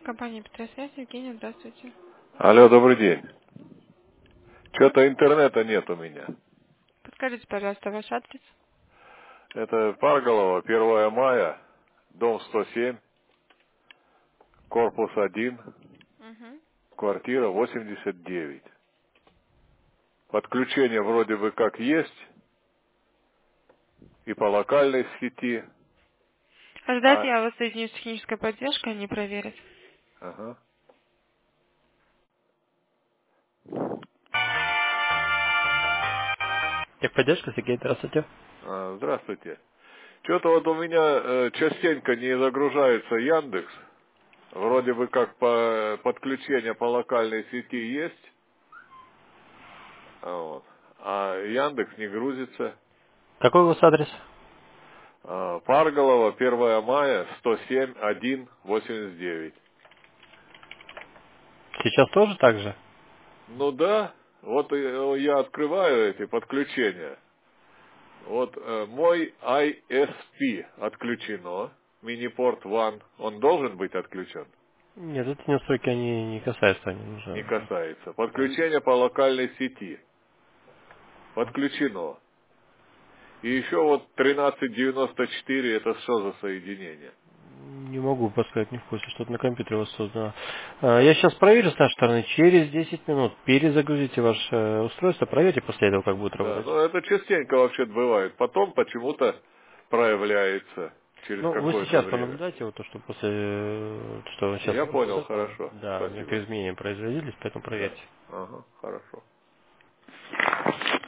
Компания Петросвязь, Евгения, здравствуйте. Алло, добрый день. Что-то интернета нет у меня. Подскажите, пожалуйста, ваш адрес. Это Парголово, 1 мая, дом 107, корпус 1, Угу. квартира 89. Подключение вроде бы как есть, и по локальной сети. Ждать А, я вас соединю с технической поддержкой, они проверят. ага. Техподдержка, Сергей, здравствуйте. Здравствуйте. Что-то вот у меня частенько не загружается Яндекс. Вроде бы как подключение по локальной сети есть, вот. А Яндекс не грузится. Какой у вас адрес? Парголово, 1 мая, 107-1-89. Сейчас тоже так же? Ну да, вот я открываю эти подключения. Вот мой ISP отключено, Минипорт One, он должен быть отключен? Нет, эти настройки они не касаются, они Не нужны. касается. Подключение по локальной сети подключено. И еще вот 1394, это что за соединение? Не могу подсказать, не в курсе, что-то на компьютере у вас создано. Я сейчас проверю с нашей стороны, через 10 минут перезагрузите ваше устройство, проверьте после этого, как будет Да, работать. но это частенько вообще бывает. Потом почему-то проявляется через Ну, вы какое-то сейчас время. понаблюдайте, вот то, что после, что сейчас, Я понял, хорошо. да, Спасибо. некоторые изменения производились, поэтому Да. проверьте. Ага, хорошо.